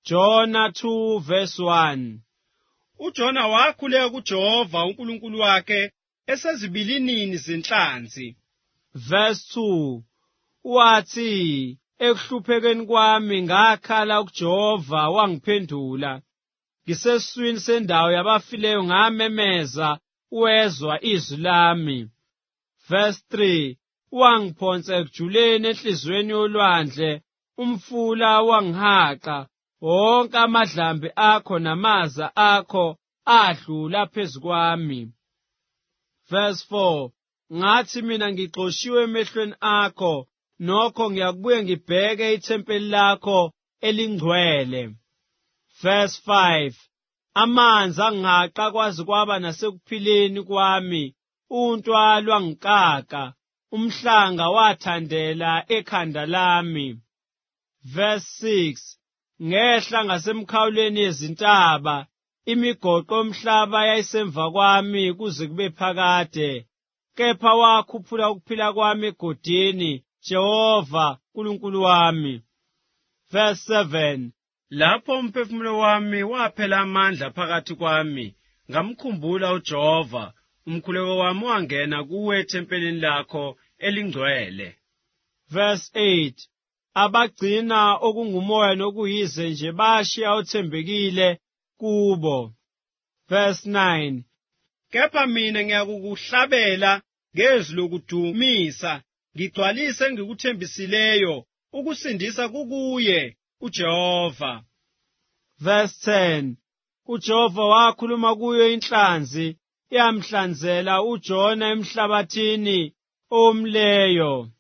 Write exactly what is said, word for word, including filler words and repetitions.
Jona two verse one. uJona wakhuleka kuJehova uNkulunkulu wakhe esezibilinini zenhlanzi. Verse two. Wathi ekuhluphekeni kwami ngakhala kuJehova wangiphendula. Ngiseswini sendawo yabafileyo ngamemeza wezwa izwi lami. Verse three. Wangiphonsa ekujuleni enhlizweni yolwandle, umfula wangihaqa, wonke amadlambi akho namaza akho adlula phezu kwami. Verse four. Ngathi mina ngixoshiwe emehlweni akho, nokho ngiyakubuye ngibheke ithempeli lakho elingcwele. Verse five. Amanzi angihaqa kwaze kwaba nasekuphileni kwami, untwalo ngikaka, umhlanga wathandela ekhanda lami. Verse six. Ngehla ngasemkhawulweni yezintaba, imigoqo yomhlaba yayisemva kwami kuze kube phakade. Kepha wakhuphula ukuphila kwami egodini, Jehova uNkulunkulu wami. Verse seven. Lapho umphefumulo wami waphela amandla phakathi kwami, ngamkhumbula uJehova, umkhuleko wami wangena kuwe ethempelini lakho elingcwele. Verse eight. Abagcina okungumoya nokuyize nje bashiya othembekile kubo. Verse nine. Kepha mina ngiyakukuhlabela ngezwi lokudumisa, ngigcwalise engikuthembisileyo, ukusindisa kukuye uJehova. Verse ten. uJehova wakhuluma kuyo inhlanzi, yamhlanzela uJona emhlabathini omleyo.